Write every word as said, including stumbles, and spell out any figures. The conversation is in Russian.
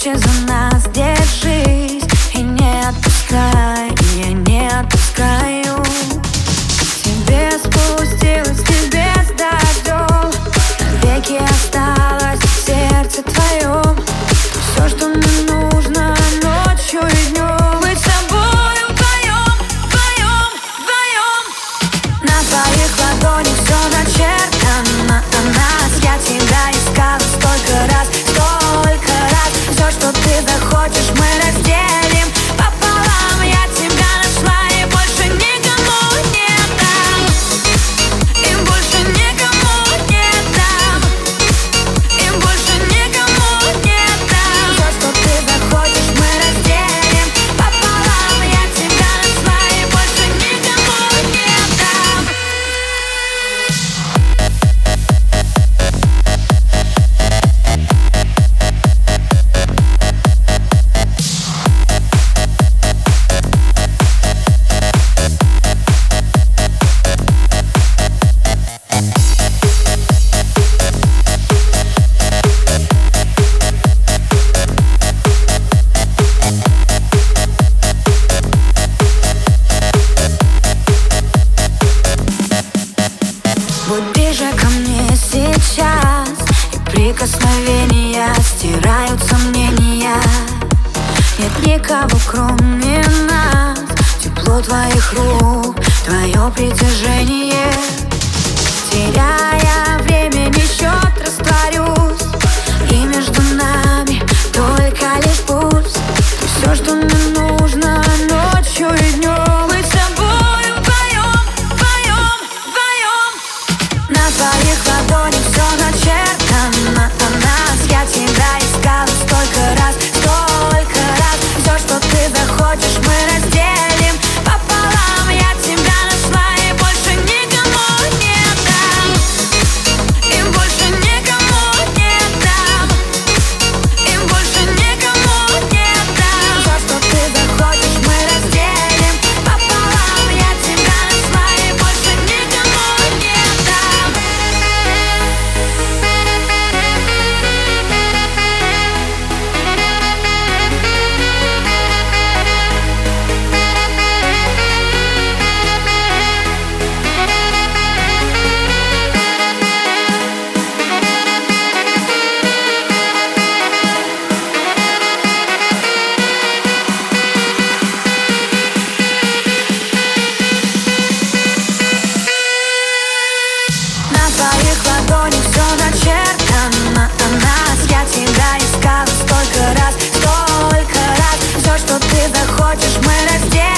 крепче за нас держись и не отпускай, я не отпускаю. К тебе спустилась небес дождем, навеки осталось в сердце твоем. Все, что мне нужно ночью и днем, быть с тобою вдвоем, вдвоем, вдвоем. На твоих ладонях все начертано о нас. Я тебя искала столько раз, столько раз. Все, что ты захочешь, мы разделим пополам. Я тебя нашла и больше никому не дам, и больше никому не дам, и больше никому не дам. Все, что ты захочешь, мы разделим пополам. Я тебя нашла и больше никому не дам. Будь ближе ко мне сейчас, и прикосновения стирают сомнения. Нет никого кроме нас, тепло твоих рук, твое притяжение. Теряя времени счет, растворюсь, и между нами только лишь пульс. Ты все, что мне нужно ночью и днем, быть с тобою вдвоем, вдвоем, вдвоем. На твоих ладонях все начертано о нас. Я тебя искала столько раз, столько раз. Все, что ты захочешь, мы разделим пополам. Я тебя нашла и больше никому не дам, и больше никому не дам, и больше никому не дам. Все, что ты захочешь, мы разделим пополам. Я тебя нашла и больше никому не дам. На твоих ладонях все начертано о нас. Я тебя искала столько раз, столько раз. Все, что ты захочешь, мы разделим